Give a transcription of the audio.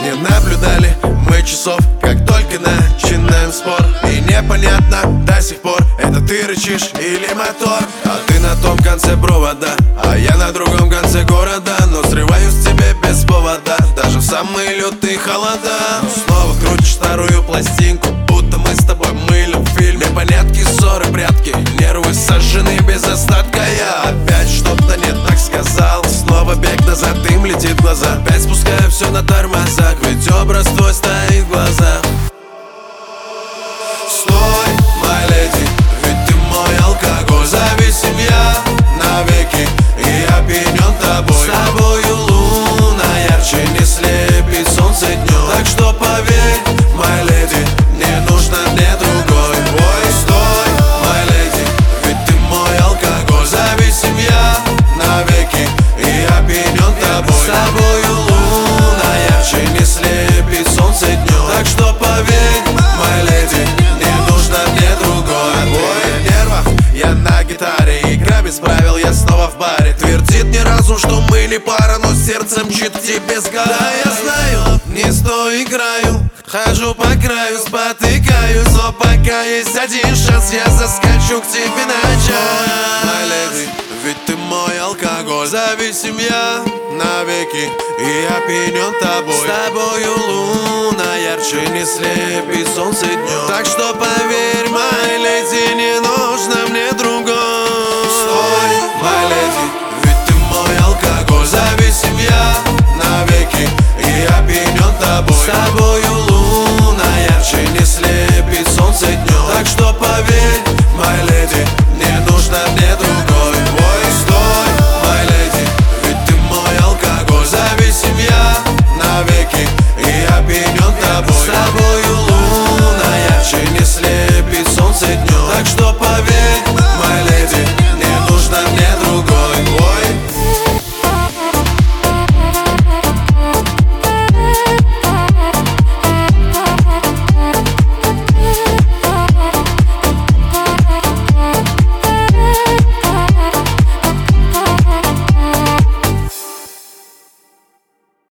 Не наблюдали мы часов, как только начинаем спор. И непонятно до сих пор, это ты рычишь или мотор. А ты на том конце провода, а я на другом конце города. Но срываюсь к тебе без повода, даже в самые лютые холода. Снова крутишь старую пластинку, будто мы с тобой мылим в фильме. Непонятки, ссоры, прятки, нервы сожжены без остатка. Я опять что-то не так сказал, снова бег назад, дым летит в глаза. Опять спускаю все на тормозах, ведь образ твой стоит в глазах. Стой, моя леди, ведь ты мой алкоголь. Зависим я навеки, и опьянен тобой. С тобою луна ярче не слепит солнце днем. Так что поверь, моя леди, не нужно мне другой. Ой, стой, моя леди, ведь ты мой алкоголь. Зависим я навеки, и опьянен тобой. С тобою луна ярче не слепит солнце днем. Так что поверь, моя леди, не нужно мне другой. Ой, нервах я на гитаре, игра без правил, я снова в баре. Твердит мне разум, что мы не пара, но сердце мчит к тебе с горы. Да, я знаю, не стой, играю, хожу по краю, спотыкаюсь. Но пока есть один шанс, я заскочу к тебе на час. Моя леди, ведь ты мой алкоголь. Зависим я навеки, и опьянен тобой. С тобою луна ярче не слепит солнце днем. Так что поверь, моя леди, не нужно мне другой. Стой, моя леди, ведь ты мой алкоголь. Зависим я навеки, и опьянен тобой. С тобою луна ярче не слепит солнце днем. Так что поверь, моя леди, не нужно мне другой. Ой, стой, моя леди, ведь ты мой алкоголь. Зависим я навеки, и опьянен тобой. С тобой